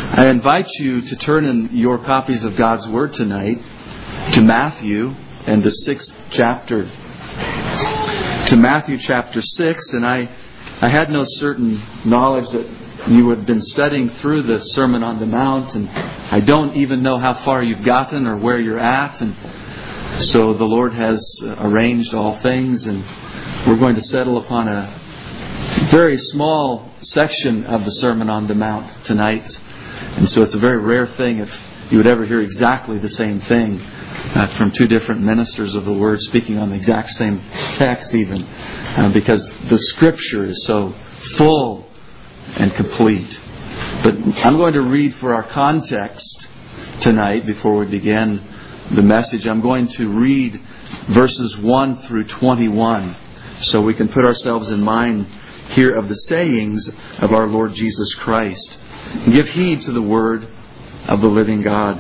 I invite you to turn in your copies of God's Word tonight to Matthew and the 6th chapter. To Matthew chapter 6, and I had no certain knowledge that you had been studying through the Sermon on the Mount, and I don't even know how far you've gotten or where you're at, and so the Lord has arranged all things, and we're going to settle upon a very small section of the Sermon on the Mount tonight. And so it's a very rare thing if you would ever hear exactly the same thing from two different ministers of the Word speaking on the exact same text even, because the Scripture is so full and complete. But I'm going to read for our context tonight before we begin the message. I'm going to read verses 1 through 21 so we can put ourselves in mind here of the sayings of our Lord Jesus Christ. And give heed to the word of the living God.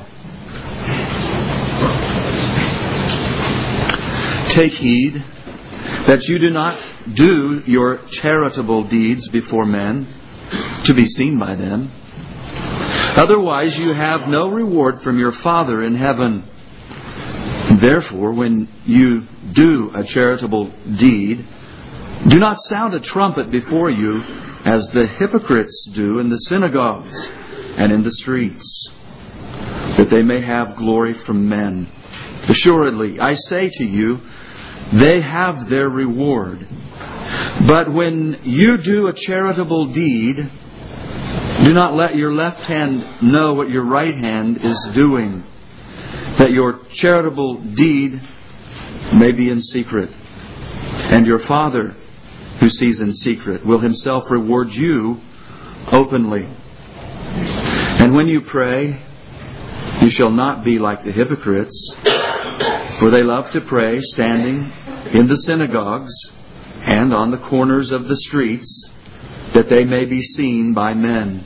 Take heed that you do not do your charitable deeds before men to be seen by them. Otherwise you have no reward from your Father in heaven. Therefore, when you do a charitable deed, do not sound a trumpet before you as the hypocrites do in the synagogues and in the streets, that they may have glory from men. Assuredly, I say to you, they have their reward. But when you do a charitable deed, do not let your left hand know what your right hand is doing, that your charitable deed may be in secret. And your Father, who sees in secret, will Himself reward you openly. And when you pray, you shall not be like the hypocrites, for they love to pray standing in the synagogues and on the corners of the streets, that they may be seen by men.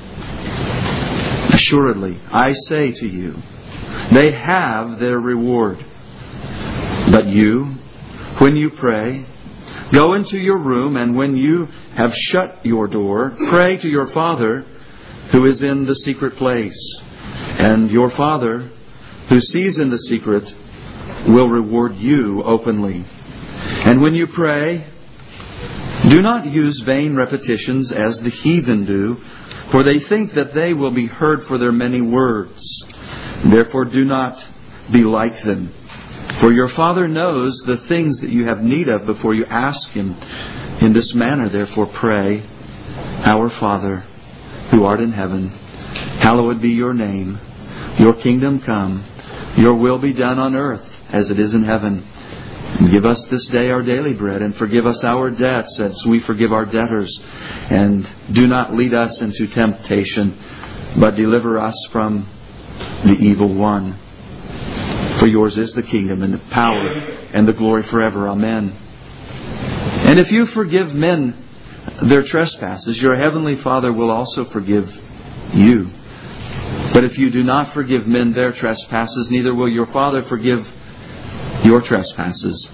Assuredly, I say to you, they have their reward. But you, when you pray, go into your room, and when you have shut your door, pray to your Father who is in the secret place. And your Father who sees in the secret will reward you openly. And when you pray, do not use vain repetitions as the heathen do, for they think that they will be heard for their many words. Therefore do not be like them. For your Father knows the things that you have need of before you ask Him. In this manner, therefore, pray, Our Father, who art in heaven, hallowed be your name. Your kingdom come. Your will be done on earth as it is in heaven. And give us this day our daily bread, and forgive us our debts as we forgive our debtors. And do not lead us into temptation, but deliver us from the evil one. For yours is the kingdom and the power and the glory forever. Amen. And if you forgive men their trespasses, your heavenly Father will also forgive you. But if you do not forgive men their trespasses, neither will your Father forgive your trespasses.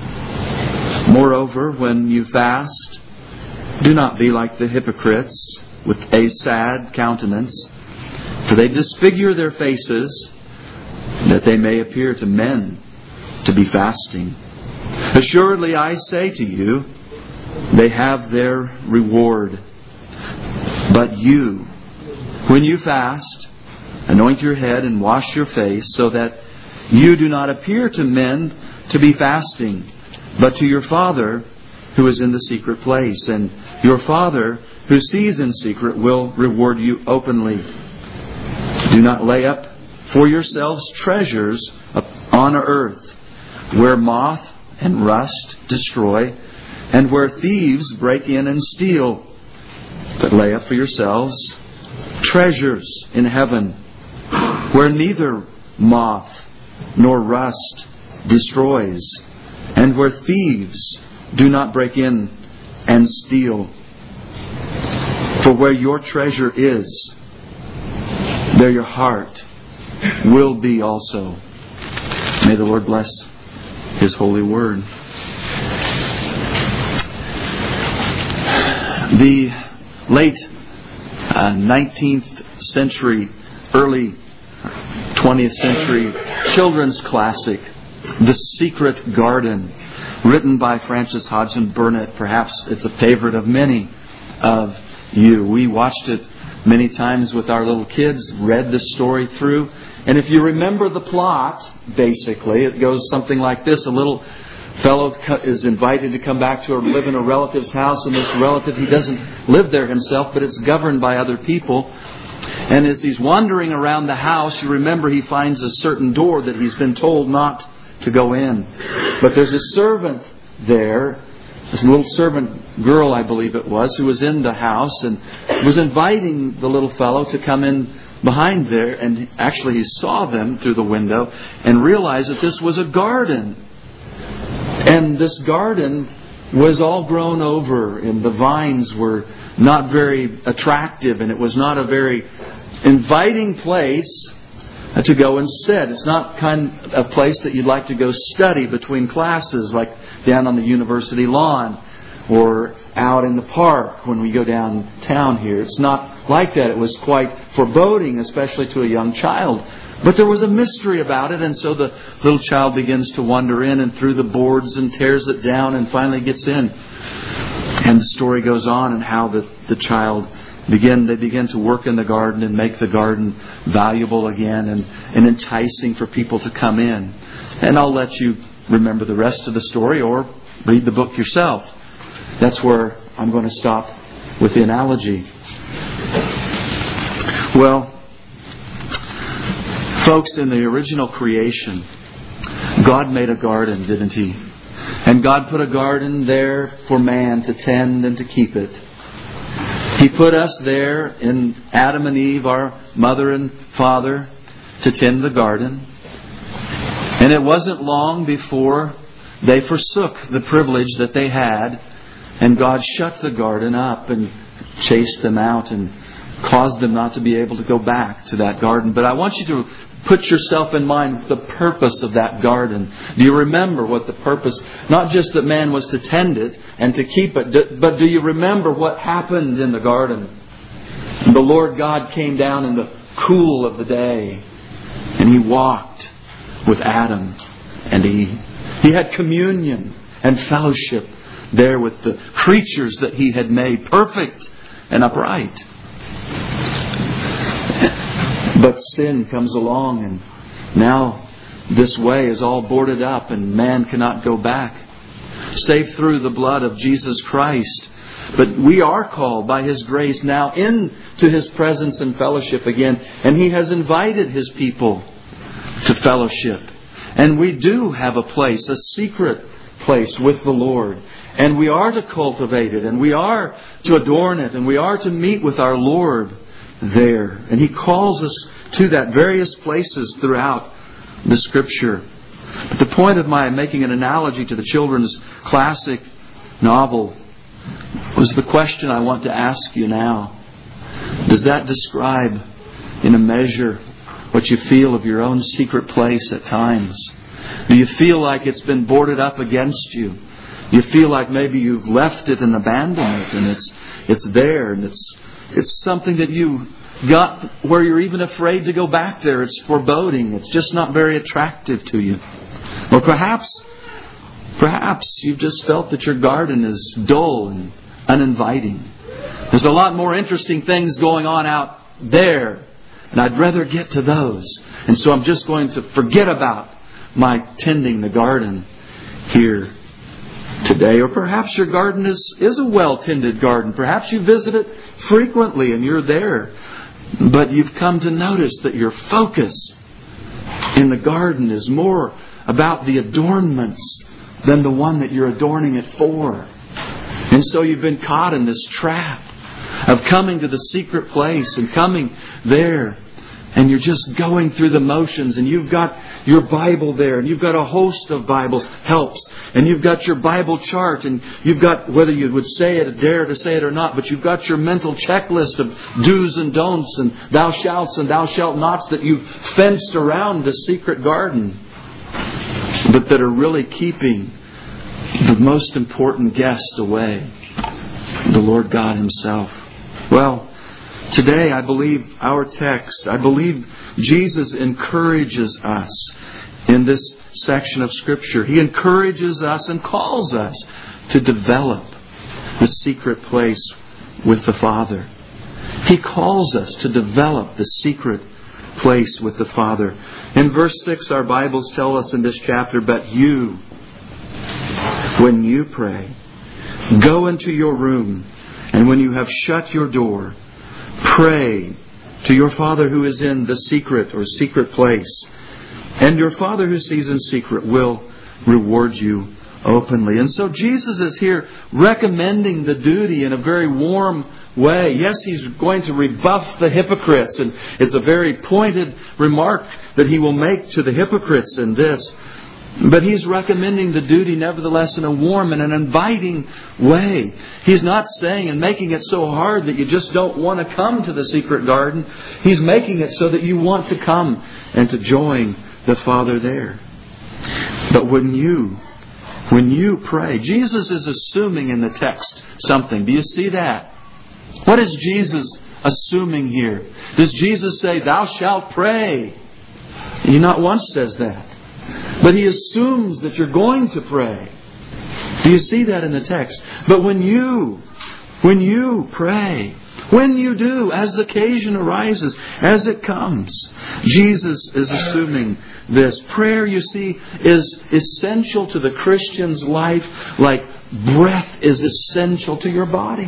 Moreover, when you fast, do not be like the hypocrites with a sad countenance, for they disfigure their faces, that they may appear to men to be fasting. Assuredly, I say to you, they have their reward. But you, when you fast, anoint your head and wash your face, so that you do not appear to men to be fasting, but to your Father who is in the secret place. And your Father who sees in secret will reward you openly. Do not lay up for yourselves treasures on earth, where moth and rust destroy, and where thieves break in and steal. But lay up for yourselves treasures in heaven, where neither moth nor rust destroys, and where thieves do not break in and steal. For where your treasure is, there your heart will be also. May the Lord bless His holy word. The late 19th century, early 20th century children's classic, The Secret Garden, written by Frances Hodgson Burnett. Perhaps it's a favorite of many of you. We watched it many times with our little kids, read the story through. And if you remember the plot, basically, it goes something like this. A little fellow is invited to come back to live in a relative's house, and this relative, he doesn't live there himself, but it's governed by other people. And as he's wandering around the house, you remember he finds a certain door that he's been told not to go in. But there's a servant there, this little servant girl, I believe it was, who was in the house and was inviting the little fellow to come in behind there. And actually he saw them through the window and realized that this was a garden. And this garden was all grown over, and the vines were not very attractive, and it was not a very inviting place to go and sit. It's not kind of a place that you'd like to go study between classes, like down on the university lawn or out in the park when we go downtown here. It's not like that. It was quite foreboding, especially to a young child. But there was a mystery about it, and so the little child begins to wander in and through the boards and tears it down and finally gets in. And the story goes on and how the child they begin to work in the garden and make the garden valuable again and enticing for people to come in. And I'll let you remember the rest of the story or read the book yourself. That's where I'm going to stop with the analogy. Well, folks, in the original creation, God made a garden, didn't He? And God put a garden there for man to tend and to keep it. He put us there in Adam and Eve, our mother and father, to tend the garden. And it wasn't long before they forsook the privilege that they had, and God shut the garden up and chased them out and caused them not to be able to go back to that garden. But I want you to put yourself in mind the purpose of that garden. Do you remember what the purpose, not just that man was to tend it and to keep it, but do you remember what happened in the garden? The Lord God came down in the cool of the day and He walked with Adam, and He had communion and fellowship there with the creatures that He had made perfect and upright. But sin comes along, and now this way is all boarded up and man cannot go back, save through the blood of Jesus Christ. But we are called by His grace now into His presence and fellowship again. And He has invited His people to fellowship. And we do have a place, a secret place with the Lord. And we are to cultivate it, and we are to adorn it, and we are to meet with our Lord there. And He calls us to that various places throughout the Scripture. But the point of my making an analogy to the children's classic novel was the question I want to ask you now. Does that describe in a measure what you feel of your own secret place at times? Do you feel like it's been boarded up against you? You feel like maybe you've left it and abandoned it, and it's there, and it's something that you got where you're even afraid to go back there. It's foreboding. It's just not very attractive to you. Or perhaps you've just felt that your garden is dull and uninviting. There's a lot more interesting things going on out there, and I'd rather get to those. And so I'm just going to forget about my tending the garden here today. Or perhaps your garden is a well-tended garden. Perhaps you visit it frequently and you're there. But you've come to notice that your focus in the garden is more about the adornments than the one that you're adorning it for. And so you've been caught in this trap of coming to the secret place and coming there. And you're just going through the motions, and you've got your Bible there, and you've got a host of Bible helps, and you've got your Bible chart, and you've got, whether you would say it, dare to say it or not, but you've got your mental checklist of do's and don'ts and thou shalts and thou shalt nots that you've fenced around the secret garden, but that are really keeping the most important guest away, the Lord God Himself. Well, Today, I believe our text, I believe Jesus encourages us in this section of Scripture. He encourages us and calls us to develop the secret place with the Father. He calls us to develop the secret place with the Father. In verse 6, our Bibles tell us in this chapter, "But you, when you pray, go into your room, and when you have shut your door, pray to your Father who is in the secret or secret place. And your Father who sees in secret will reward you openly." And so Jesus is here recommending the duty in a very warm way. Yes, He's going to rebuff the hypocrites, and it's a very pointed remark that He will make to the hypocrites in this. But He's recommending the duty nevertheless in a warm and an inviting way. He's not saying and making it so hard that you just don't want to come to the secret garden. He's making it so that you want to come and to join the Father there. But when you pray, Jesus is assuming in the text something. Do you see that? What is Jesus assuming here? Does Jesus say, "Thou shalt pray"? He not once says that. But He assumes that you're going to pray. Do you see that in the text? But when you pray, when you do, as occasion arises, as it comes, Jesus is assuming this. Prayer, you see, is essential to the Christian's life like breath is essential to your body.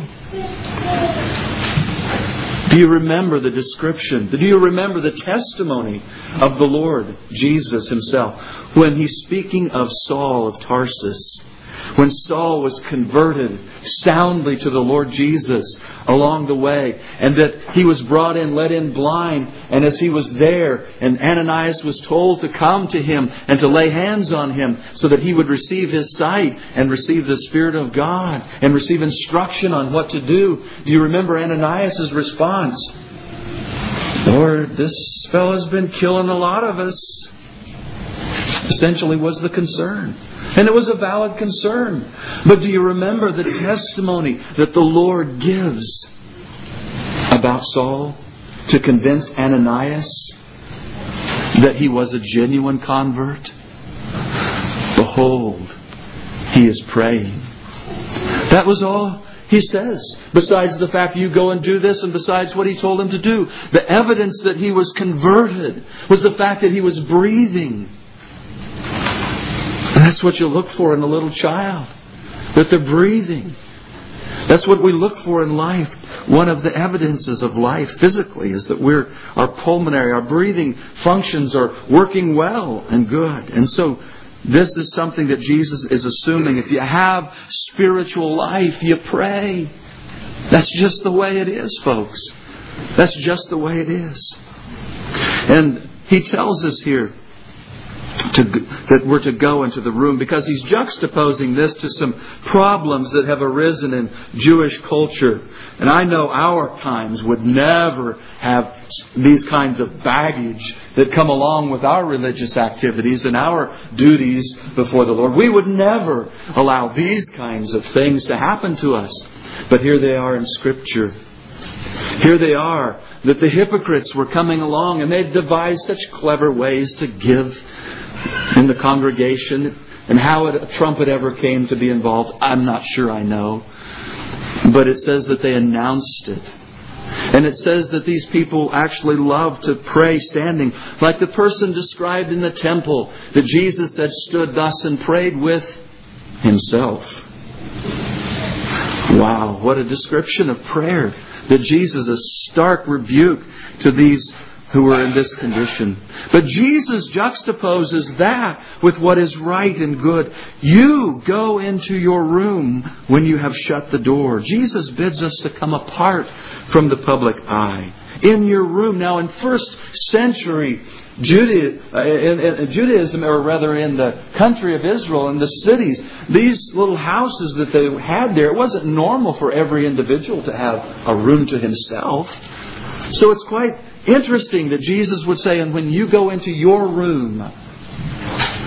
Do you remember the description? Do you remember the testimony of the Lord Jesus Himself when He's speaking of Saul of Tarsus? When Saul was converted soundly to the Lord Jesus along the way, and that he was brought in, led in blind, and as he was there, and Ananias was told to come to him and to lay hands on him so that he would receive his sight and receive the Spirit of God and receive instruction on what to do. Do you remember Ananias' response? "Lord, this fellow's been killing a lot of us." Essentially was the concern. And it was a valid concern. But do you remember the testimony that the Lord gives about Saul to convince Ananias that he was a genuine convert? "Behold, he is praying." That was all He says. Besides the fact you go and do this, and besides what He told him to do. The evidence that he was converted was the fact that he was breathing. And that's what you look for in a little child. That they're breathing. That's what we look for in life. One of the evidences of life physically is that our pulmonary, our breathing functions are working well and good. And so this is something that Jesus is assuming. If you have spiritual life, you pray. That's just the way it is, folks. That's just the way it is. And He tells us here that we're to go into the room because He's juxtaposing this to some problems that have arisen in Jewish culture. And I know our times would never have these kinds of baggage that come along with our religious activities and our duties before the Lord. We would never allow these kinds of things to happen to us. But here they are in Scripture. Here they are, that the hypocrites were coming along and they'd devised such clever ways to give in the congregation. And how a trumpet ever came to be involved, I'm not sure I know. But it says that they announced it. And it says that these people actually loved to pray standing, like the person described in the temple that Jesus had stood thus and prayed with Himself. Wow, what a description of prayer. That Jesus is stark rebuke to these who were in this condition. But Jesus juxtaposes that with what is right and good. You go into your room when you have shut the door. Jesus bids us to come apart from the public eye. In your room. Now in first century Judaism, or rather in the country of Israel, in the cities, these little houses that they had there, it wasn't normal for every individual to have a room to himself. So it's quite interesting that Jesus would say, and when you go into your room,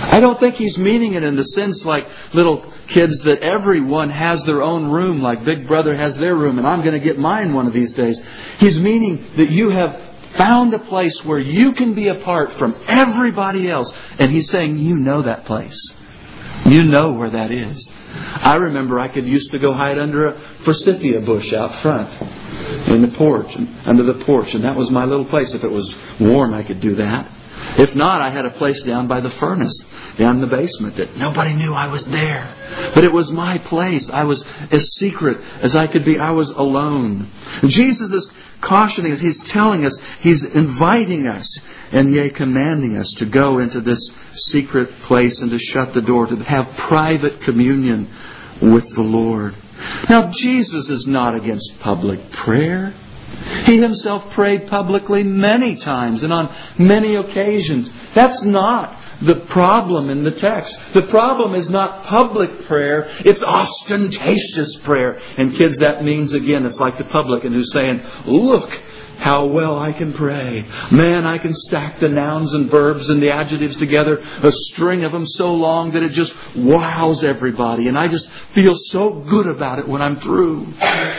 I don't think He's meaning it in the sense like little kids that everyone has their own room, like Big Brother has their room and I'm going to get mine one of these days. He's meaning that you have found a place where you can be apart from everybody else. And He's saying, you know that place. You know where that is. I remember I used to go hide under a forsythia bush out front in the porch, under the porch. And that was my little place. If it was warm, I could do that. If not, I had a place down by the furnace, down in the basement, that nobody knew I was there. But it was my place. I was as secret as I could be. I was alone. Jesus is cautioning us. He's telling us. He's inviting us. And yea, commanding us to go into this secret place and to shut the door, to have private communion with the Lord. Now, Jesus is not against public prayer. He Himself prayed publicly many times and on many occasions. That's not the problem in the text. The problem is not public prayer. It's ostentatious prayer. And kids, that means, again, it's like the publican who's saying, look how well I can pray. Man, I can stack the nouns and verbs and the adjectives together, a string of them so long that it just wows everybody. And I just feel so good about it when I'm through.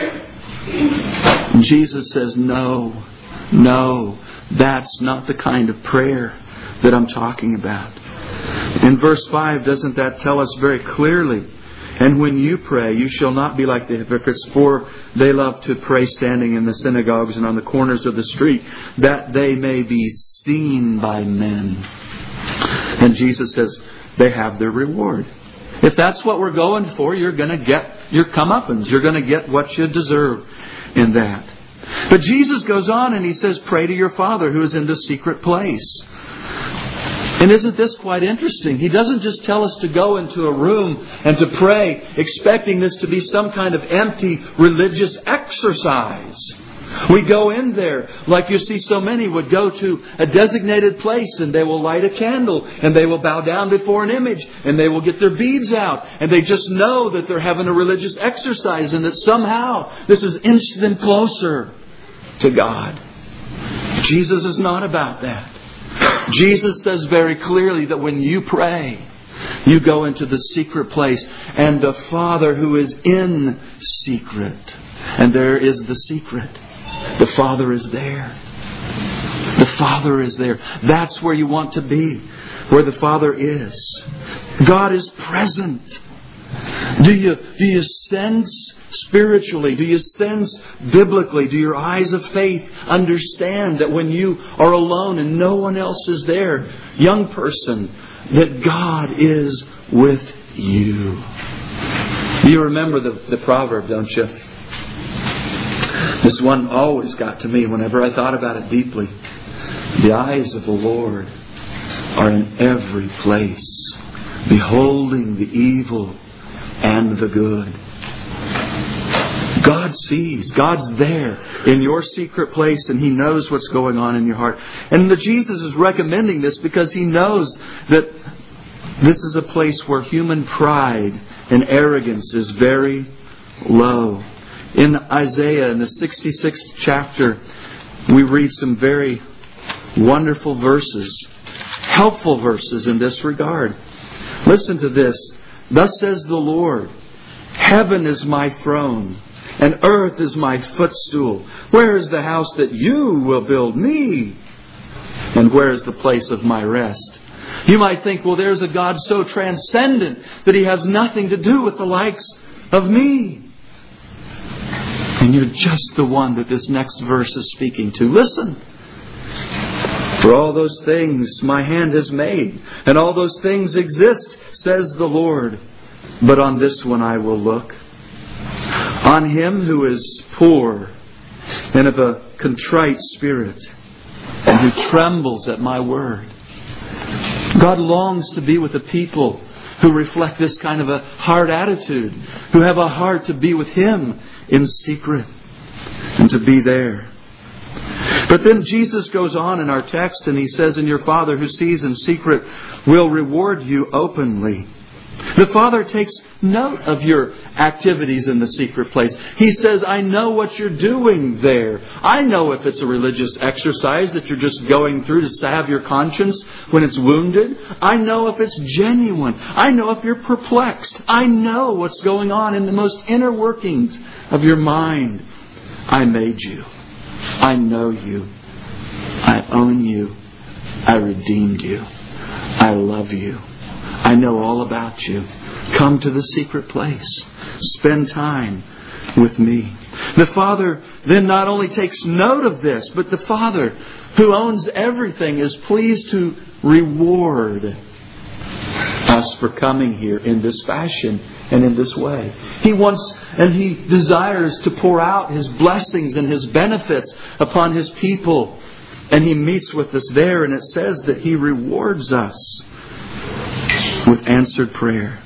And Jesus says, no, that's not the kind of prayer that I'm talking about. In verse 5, doesn't that tell us very clearly? And when you pray, you shall not be like the hypocrites, for they love to pray standing in the synagogues and on the corners of the street, that they may be seen by men. And Jesus says they have their reward. If that's what we're going for, you're going to get your comeuppance. You're going to get what you deserve in that. But Jesus goes on and He says, pray to your Father who is in the secret place. And isn't this quite interesting? He doesn't just tell us to go into a room and to pray, expecting this to be some kind of empty religious exercise. We go in there like you see so many would go to a designated place and they will light a candle and they will bow down before an image and they will get their beads out and they just know that they're having a religious exercise and that somehow this is inching them closer to God. Jesus is not about that. Jesus says very clearly that when you pray, you go into the secret place and the Father who is in secret. And there is the secret. The Father is there. The Father is there. That's where you want to be. Where the Father is. God is present. Do you sense spiritually? Do you sense biblically? Do your eyes of faith understand that when you are alone and no one else is there, young person, that God is with you? You remember the proverb, don't you? This one always got to me whenever I thought about it deeply. The eyes of the Lord are in every place, beholding the evil and the good. God sees. God's there in your secret place and He knows what's going on in your heart. And Jesus is recommending this because He knows that this is a place where human pride and arrogance is very low. In Isaiah, in the 66th chapter, we read some very wonderful verses, helpful verses in this regard. Listen to this. Thus says the Lord, heaven is my throne, and earth is my footstool. Where is the house that you will build me? And where is the place of my rest? You might think, well, there's a God so transcendent that He has nothing to do with the likes of me. And you're just the one that this next verse is speaking to. Listen. For all those things my hand has made, and all those things exist, says the Lord. But on this one I will look. On him who is poor and of a contrite spirit, and who trembles at my word. God longs to be with a people who reflect this kind of a heart attitude, who have a heart to be with Him in secret and to be there. But then Jesus goes on in our text and He says, and your Father who sees in secret will reward you openly. The Father takes note of your activities in the secret place. He says, I know what you're doing there. I know if it's a religious exercise that you're just going through to salve your conscience when it's wounded. I know if it's genuine. I know if you're perplexed. I know what's going on in the most inner workings of your mind. I made you. I know you. I own you. I redeemed you. I love you. I know all about you. Come to the secret place. Spend time with me. The Father then not only takes note of this, but the Father who owns everything is pleased to reward us for coming here in this fashion and in this way. He wants and He desires to pour out His blessings and His benefits upon His people. And He meets with us there, and it says that He rewards us with answered prayer.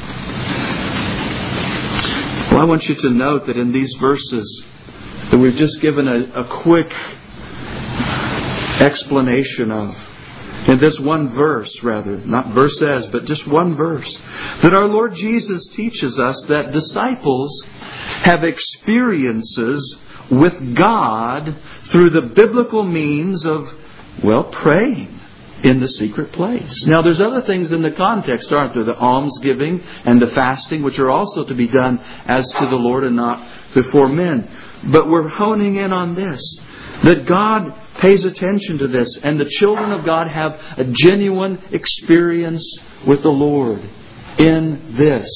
Well, I want you to note that in these verses that we've just given a quick explanation of, in this one verse rather, not verses, but just one verse, that our Lord Jesus teaches us that disciples have experiences with God through the biblical means of, praying in the secret place. Now, there's other things in the context, aren't there? The almsgiving and the fasting, which are also to be done as to the Lord and not before men. But we're honing in on this, that God pays attention to this, and the children of God have a genuine experience with the Lord in this,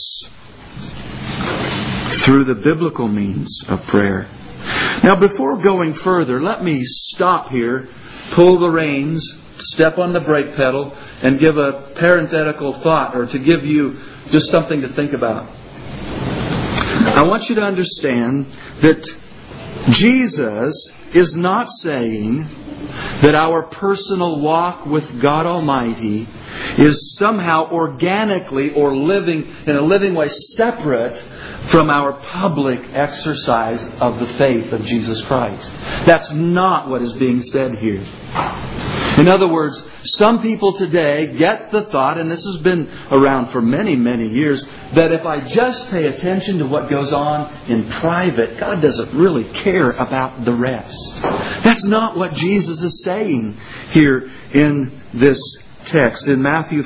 through the biblical means of prayer. Now, before going further, let me stop here, pull the reins, step on the brake pedal, and give a parenthetical thought, or to give you just something to think about. I want you to understand that Jesus is not saying that our personal walk with God Almighty is somehow organically or living in a living way separate from our public exercise of the faith of Jesus Christ. That's not what is being said here. In other words, some people today get the thought, and this has been around for many, many years, that if I just pay attention to what goes on in private, God doesn't really care about the rest. That's not what Jesus is saying here in this text. In Matthew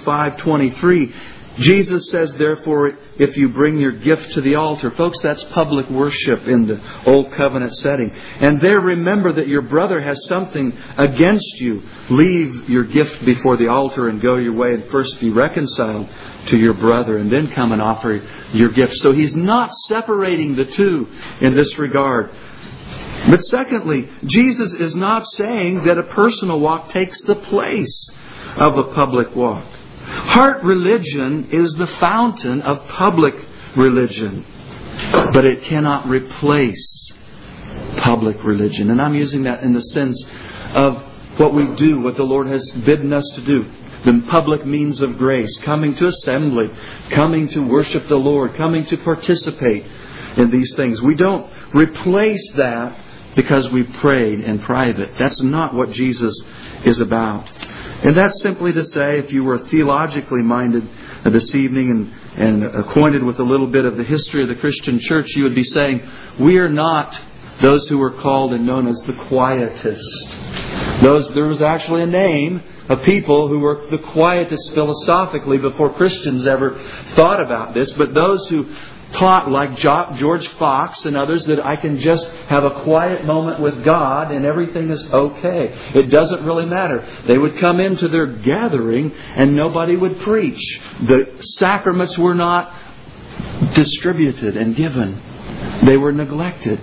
5:23, Jesus says, therefore, if you bring your gift to the altar. Folks, that's public worship in the Old Covenant setting. And there remember that your brother has something against you. Leave your gift before the altar and go your way, and first be reconciled to your brother, and then come and offer your gift. So He's not separating the two in this regard. But secondly, Jesus is not saying that a personal walk takes the place of a public walk. Heart religion is the fountain of public religion, but it cannot replace public religion. And I'm using that in the sense of what we do, what the Lord has bidden us to do. The public means of grace, coming to assembly, coming to worship the Lord, coming to participate in these things. We don't replace that because we prayed in private. That's not what Jesus is about. And that's simply to say, if you were theologically minded this evening and acquainted with a little bit of the history of the Christian church, you would be saying, we are not those who were called and known as the Quietists. There was actually a name of people who were the Quietists philosophically before Christians ever thought about this. But those who taught, like George Fox and others, that I can just have a quiet moment with God and everything is okay. It doesn't really matter. They would come into their gathering and nobody would preach. The sacraments were not distributed and given. They were neglected.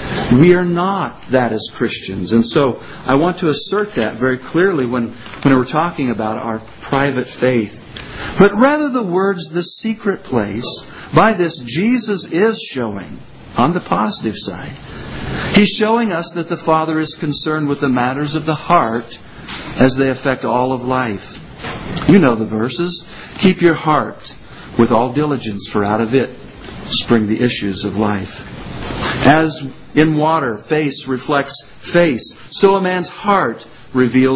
We are not that as Christians. And so I want to assert that very clearly when we're talking about our private faith. But rather the words, the secret place, by this Jesus is showing, on the positive side, He's showing us that the Father is concerned with the matters of the heart as they affect all of life. You know the verses. Keep your heart with all diligence, for out of it spring the issues of life. As in water, face reflects face, so a man's heart reveals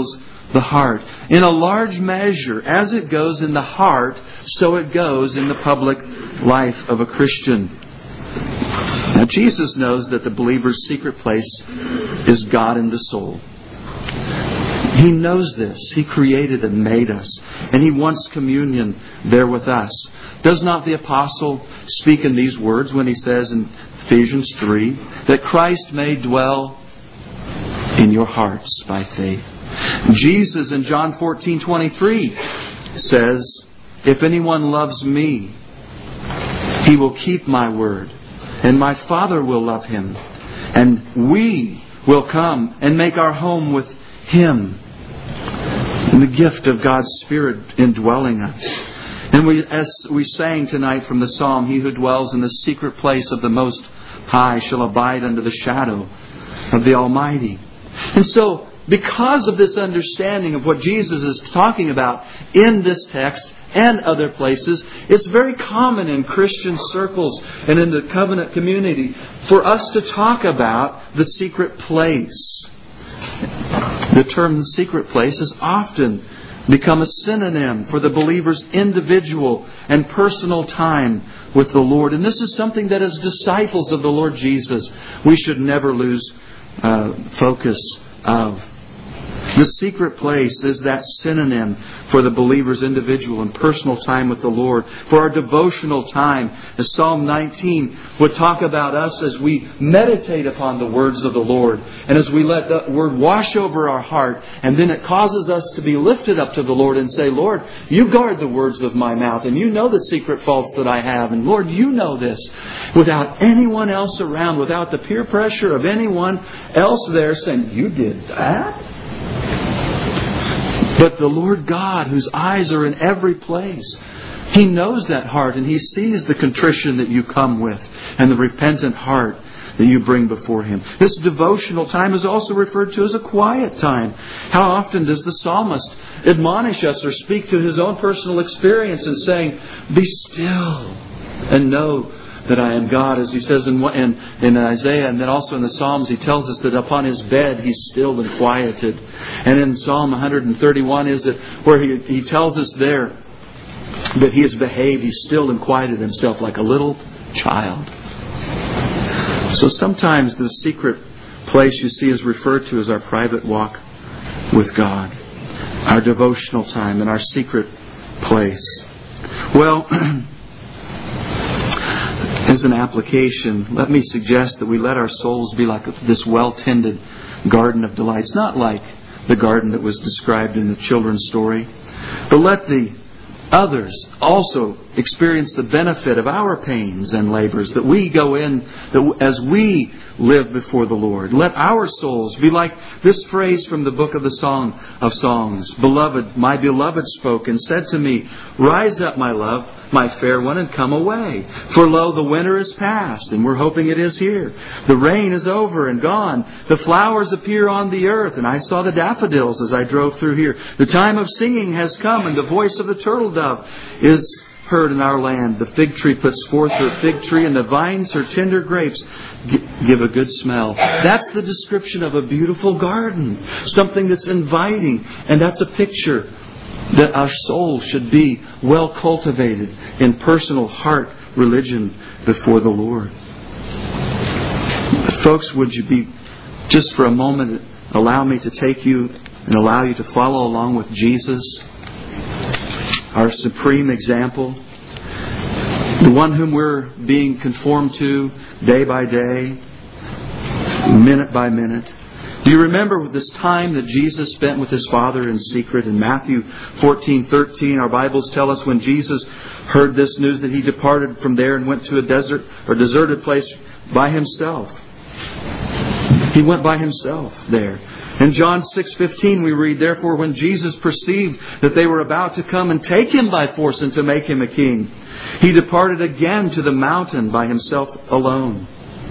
the heart. In a large measure, as it goes in the heart, so it goes in the public life of a Christian. Now, Jesus knows that the believer's secret place is God in the soul. He knows this. He created and made us. And He wants communion there with us. Does not the apostle speak in these words when he says in Ephesians 3 that Christ may dwell in your hearts by faith? Jesus in John 14:23 says, if anyone loves me, he will keep my word, and my Father will love him, and we will come and make our home with him. And the gift of God's Spirit indwelling us. And as we sang tonight from the Psalm, he who dwells in the secret place of the Most High shall abide under the shadow of the Almighty. And so, because of this understanding of what Jesus is talking about in this text and other places, it's very common in Christian circles and in the covenant community for us to talk about the secret place. The term secret place has often become a synonym for the believer's individual and personal time with the Lord. And this is something that as disciples of the Lord Jesus, we should never lose focus of. The secret place is that synonym for the believer's individual and personal time with the Lord. For our devotional time, as Psalm 19 would talk about us as we meditate upon the words of the Lord. And as we let the Word wash over our heart. And then it causes us to be lifted up to the Lord and say, Lord, you guard the words of my mouth. And you know the secret faults that I have. And Lord, you know this. Without anyone else around, without the peer pressure of anyone else there saying, you did that? But the Lord God, whose eyes are in every place, He knows that heart and He sees the contrition that you come with and the repentant heart that you bring before Him. This devotional time is also referred to as a quiet time. How often does the psalmist admonish us or speak to his own personal experience and saying, be still and know that I am God, as he says in Isaiah, and then also in the Psalms, he tells us that upon his bed he's stilled and quieted. And in Psalm 131 is it where he tells us there that he has behaved, he's stilled and quieted himself like a little child. So sometimes the secret place you see is referred to as our private walk with God, our devotional time and our secret place. Well, as an application, let me suggest that we let our souls be like this well-tended garden of delights. Not like the garden that was described in the children's story, but let the others also experience the benefit of our pains and labors that we go in, that as we live before the Lord. Let our souls be like this phrase from the book of the Song of Songs. Beloved, my beloved spoke and said to me, rise up, my love, my fair one, and come away. For lo, the winter is past, and we're hoping it is here. The rain is over and gone. The flowers appear on the earth, and I saw the daffodils as I drove through here. The time of singing has come, and the voice of the turtle dove is heard in our land. The fig tree puts forth her fig tree, and the vines her tender grapes give a good smell. That's the description of a beautiful garden. Something that's inviting. And that's a picture that our soul should be well cultivated in personal heart religion before the Lord. Folks, would you be, just for a moment, allow me to take you and allow you to follow along with Jesus, our supreme example, the one whom we're being conformed to day by day, minute by minute. Do you remember this time that Jesus spent with His Father in secret? In Matthew 14:13, our Bibles tell us when Jesus heard this news that He departed from there and went to a desert or deserted place by Himself. He went by Himself there. In John 6:15 we read, therefore when Jesus perceived that they were about to come and take Him by force and to make Him a king, He departed again to the mountain by Himself alone.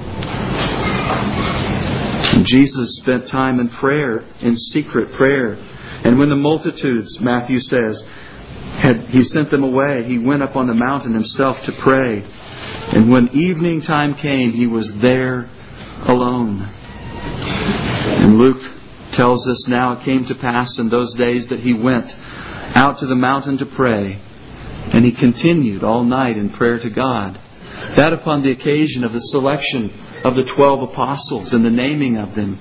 Jesus spent time in prayer, in secret prayer. And when the multitudes, Matthew says, He sent them away, He went up on the mountain Himself to pray. And when evening time came, He was there alone. In Luke tells us, now it came to pass in those days that He went out to the mountain to pray, and He continued all night in prayer to God. That upon the occasion of the selection of the 12 apostles and the naming of them.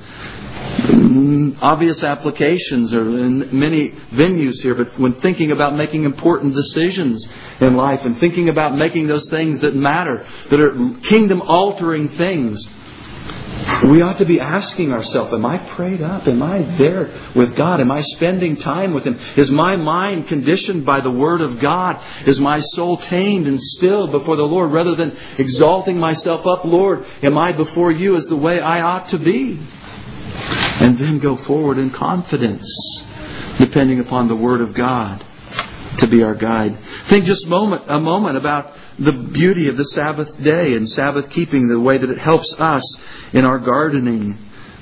Obvious applications are in many venues here, but when thinking about making important decisions in life and thinking about making those things that matter, that are kingdom-altering things, we ought to be asking ourselves, am I prayed up? Am I there with God? Am I spending time with Him? Is my mind conditioned by the Word of God? Is my soul tamed and stilled before the Lord rather than exalting myself up? Lord, am I before You as the way I ought to be? And then go forward in confidence, depending upon the Word of God to be our guide. Think just a moment about the beauty of the Sabbath day and Sabbath keeping, the way that it helps us in our gardening.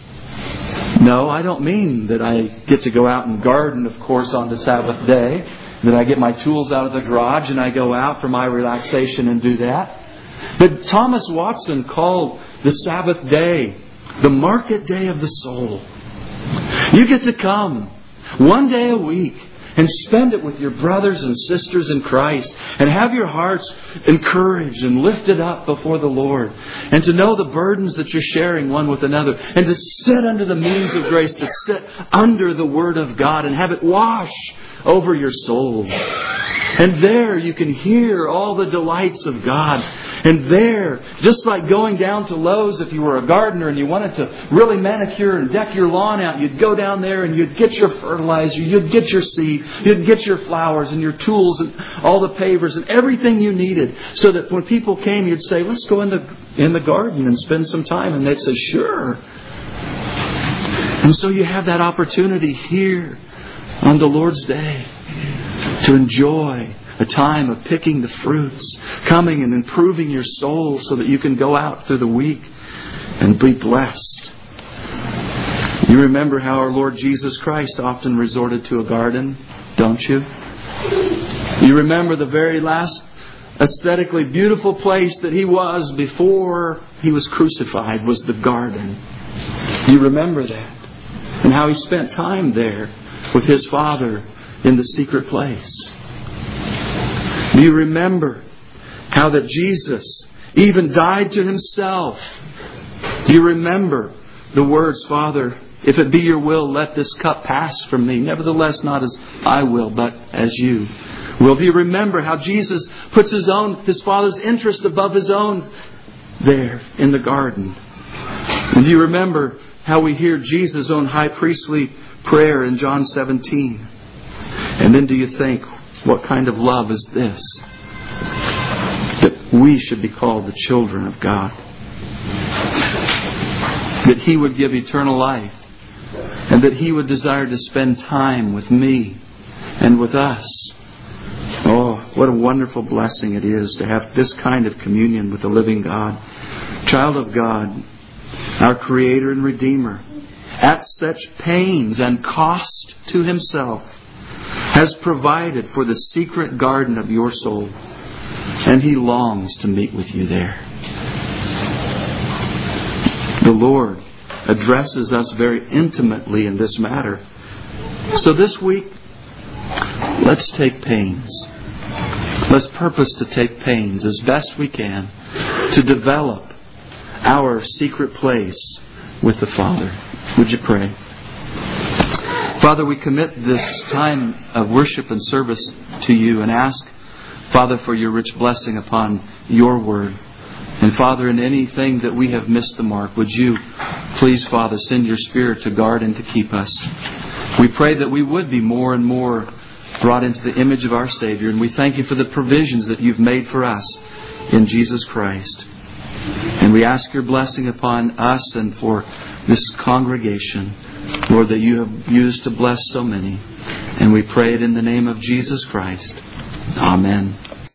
No, I don't mean that I get to go out and garden, of course, on the Sabbath day, that I get my tools out of the garage and I go out for my relaxation and do that. But Thomas Watson called the Sabbath day the market day of the soul. You get to come one day a week and spend it with your brothers and sisters in Christ and have your hearts encouraged and lifted up before the Lord, and to know the burdens that you're sharing one with another, and to sit under the means of grace, to sit under the Word of God and have it wash over your soul. And there you can hear all the delights of God. And there, just like going down to Lowe's, if you were a gardener and you wanted to really manicure and deck your lawn out, you'd go down there and you'd get your fertilizer, you'd get your seed, you'd get your flowers and your tools and all the pavers and everything you needed, so that when people came, you'd say, let's go in the garden and spend some time. And they'd say, sure. And so you have that opportunity here on the Lord's Day to enjoy a time of picking the fruits, coming and improving your soul so that you can go out through the week and be blessed. You remember how our Lord Jesus Christ often resorted to a garden, don't you? You remember the very last aesthetically beautiful place that He was before He was crucified was the garden. You remember that? And how He spent time there with His Father in the secret place. Do you remember how that Jesus even died to Himself? Do you remember the words, Father, if it be Your will, let this cup pass from me. Nevertheless, not as I will, but as You will. Do you remember how Jesus puts His Father's interest above His own there in the garden? And do you remember how we hear Jesus' own high priestly prayer in John 17? And then do you think, what kind of love is this? That we should be called the children of God. That He would give eternal life. And that He would desire to spend time with me and with us. Oh, what a wonderful blessing it is to have this kind of communion with the living God. Child of God, our Creator and Redeemer, at such pains and cost to Himself, has provided for the secret garden of your soul. And He longs to meet with you there. The Lord addresses us very intimately in this matter. So this week, let's take pains. Let's purpose to take pains as best we can to develop our secret place with the Father. Would you pray? Father, we commit this time of worship and service to You and ask, Father, for Your rich blessing upon Your Word. And Father, in anything that we have missed the mark, would You please, Father, send Your Spirit to guard and to keep us. We pray that we would be more and more brought into the image of our Savior. And we thank You for the provisions that You've made for us in Jesus Christ. And we ask Your blessing upon us and for this congregation, Lord, that You have used to bless so many. And we pray it in the name of Jesus Christ. Amen.